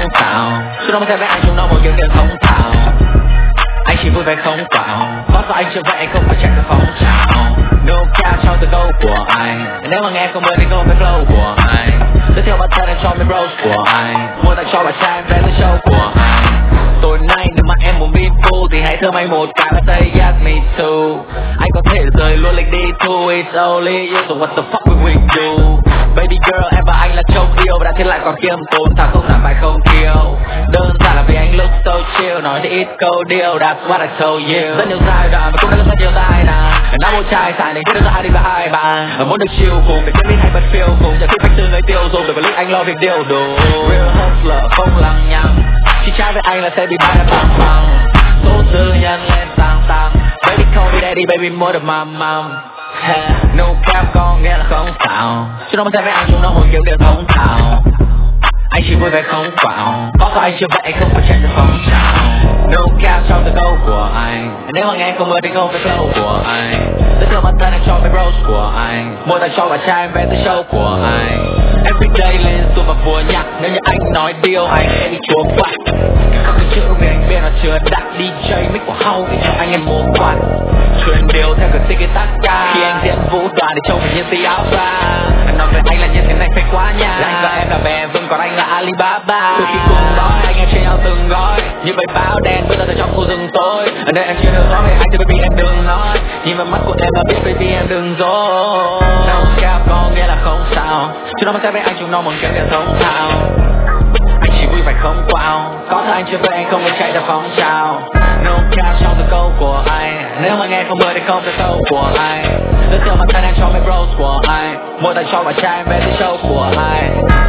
không sao. Chúng nó mới thấy với anh chúng nó một kiểu điều thông thạo. Anh chỉ vui vẻ không quạo. Có sao anh chưa vậy anh không phải chạy theo phong trào. No cap trong từ câu của anh. Nếu mà nghe không mơ thì go với flow của anh. Giới thiệu bản thân anh cho mấy bros của anh. Mua tặng cho bạn trai vé tới show của anh. Tối nay nếu mà em muốn be full thì hãy thơm anh một cái và say yes me too. Anh có thể rời luôn lịch đi too. It's only you so what the fuck will we do. Baby girl em và anh là châu yêu và đã thiết lại còn kiêm tốn thà không làm bài không kiêu. Đơn giản là vì anh look so chill. Nói thì ít câu điều that's what I told you. Rất nhiều giai đoạn và cũng đã rất nhiều tai nạn. Đã một trai xài nên biết được ai đi và hai bạn. Muốn được chill cùng để kiếm đi hay bật phiêu cùng. Chẳng khi phải từ người tiêu dùng để vào lúc anh lo việc điều đồ. Real hustler không lằng nhằng. Chỉ trai với anh là sẽ bị bay bằng bằng. Số tư nhân lên tăng tăng. Baby call me daddy baby more than my mom. No cap có nghĩa là không sao. Chúng nó mới thấy với anh chúng nó một kiểu điều thông thạo. Anh chỉ vui vẻ không quạo. Có sao anh chưa vậy anh không phải chạy theo phong trào. No cap trong từ câu của anh. Nếu mà nghe không mơ thì không phải flow của anh. Giới thiệu bản thân anh cho mấy bros của anh. Mua tặng cho bạn trai vé tới show của anh. Everyday lên xuồng và vừa nhạc. Nếu như anh nói điều anh sẽ bị chúa quạt. Các cái chữ về anh biết nó chưa đặt DJ mic của hậu thì cho anh em một quạt. Truyền điều theo cái tiki taka. Khi anh diễn vũ đoàn thì trông phải như tí áo ra. Anh nói với anh là như thế này phải quá nha. Là anh và em là bè vững còn anh là Alibaba. Từ khi cùng đói anh em chia nhau từng gói. Như bầy báo đen bước ra từ trong khu rừng tối. Ở đây em chưa được nói về anh thì baby em đừng nói. Nhìn vào mắt của em là biết baby em đừng dối. No cap có nghĩa là không sao. Chúng nó mới thấy với anh chúng nó một kiểu điều thông thạo. Anh chỉ vui vẻ không quạo. Có thật anh chưa với anh không phải chạy theo phong trào. No cap trong từ câu của anh. Nếu mà nghe không mơ thì không phải câu của anh. Giới thiệu bản thân anh cho mấy bros của anh. Mua tặng cho bạn trai vé tới show của anh.